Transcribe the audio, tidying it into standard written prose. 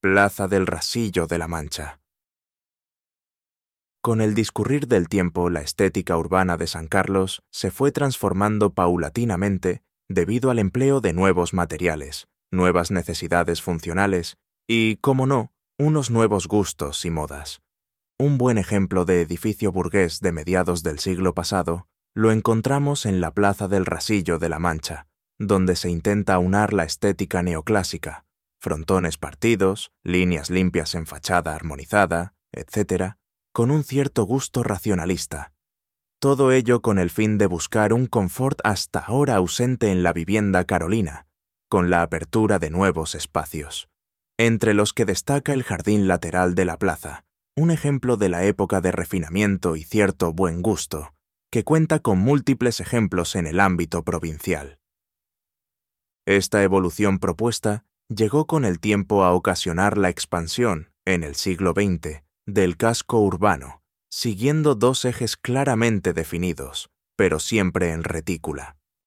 Plaza del Rasillo de la Mancha. Con el discurrir del tiempo, la estética urbana de San Carlos se fue transformando paulatinamente debido al empleo de nuevos materiales, nuevas necesidades funcionales y, cómo no, unos nuevos gustos y modas. Un buen ejemplo de edificio burgués de mediados del siglo pasado lo encontramos en la Plaza del Rasillo de la Mancha, donde se intenta aunar la estética neoclásica, frontones partidos, líneas limpias en fachada armonizada, etc., con un cierto gusto racionalista. Todo ello con el fin de buscar un confort hasta ahora ausente en la vivienda carolina, con la apertura de nuevos espacios, entre los que destaca el jardín lateral de la plaza, un ejemplo de la época de refinamiento y cierto buen gusto, que cuenta con múltiples ejemplos en el ámbito provincial. Esta evolución propuesta llegó con el tiempo a ocasionar la expansión, en el siglo XX, del casco urbano, siguiendo dos ejes claramente definidos, pero siempre en retícula.